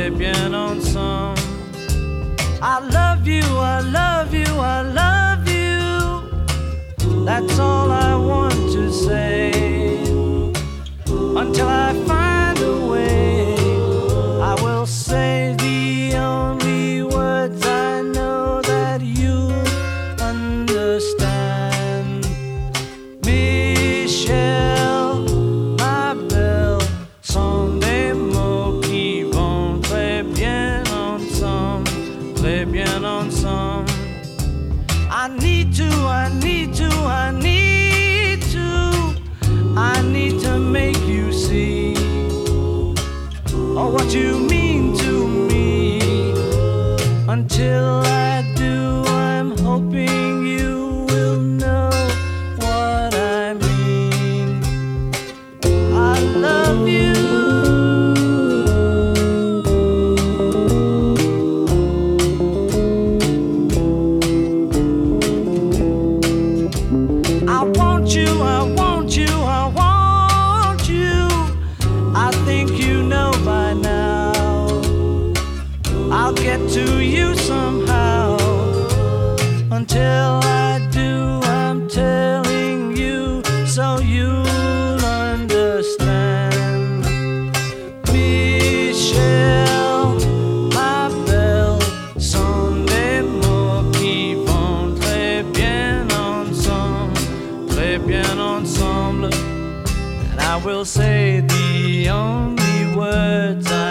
très bien ensemble. I love you, I love you, I love you. That's all I want to say. Until I find a way, I will say the only words I know that you understand. Michel, ma belle, sont des mots qui vont très bien ensemble, très bien ensemble. I need to, I need to, I need to, I need to make you see oh, what you mean to me. Until I do, I'm hoping you will know what I mean. I love you. I want you, I want you, I want you. I think you know by now. I'll get to you somehow. Until I do, I'm telling you so you'll understand. Michel, ma belle, sont des mots qui vont très bien ensemble, très bien ensemble. And I will say the only words I